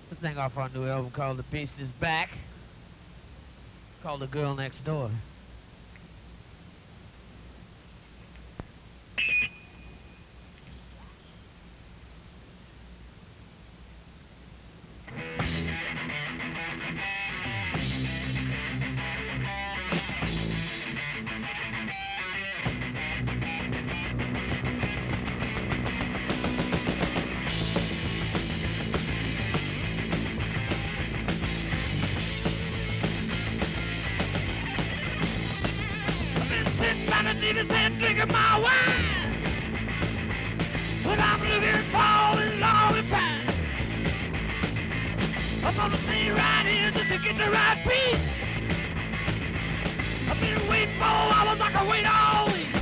The thing off our new album called The Beast Is Back. Called The Girl Next Door. Jesus said, drinking my wine, but I'm looking for this long time. I'm gonna stay right here just to get the right beat. I've been waiting 4 hours, I can wait all week.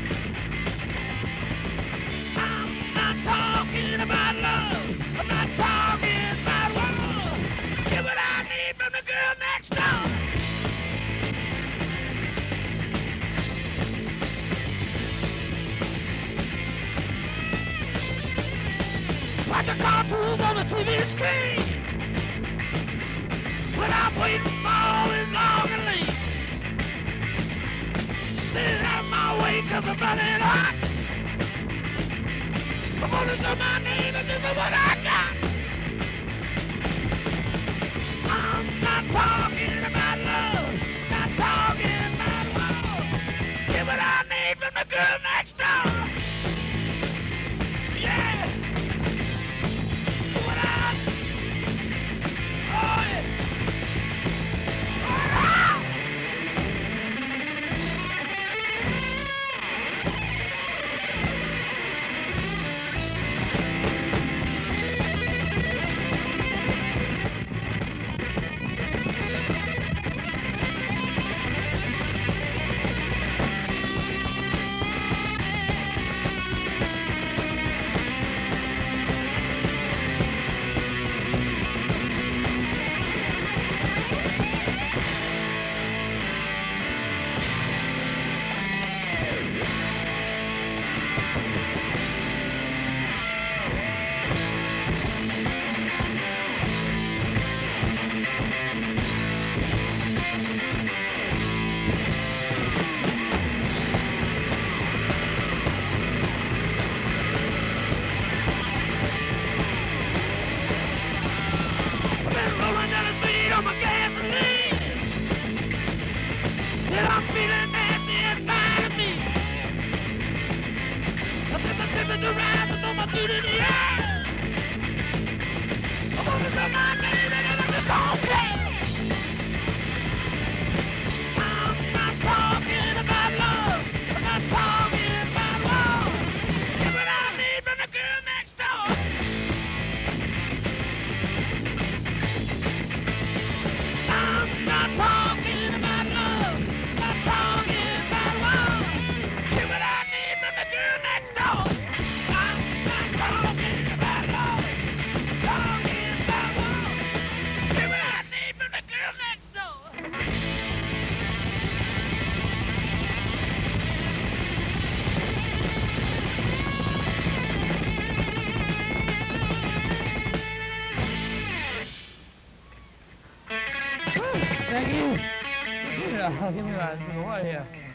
I'm not talking about love, I'm not talking about war. Get what I need from the girl next door. Watch the cartoons on the TV screen, but I'm waiting for this long and late. Sitting out of my way 'cause I'm running hot. I'm gonna show my name and this is what I got. I'm not talking about love, not talking about war. Get what I need from the girl next door. Yeah. Thank you. Give me that. Give me that. What here?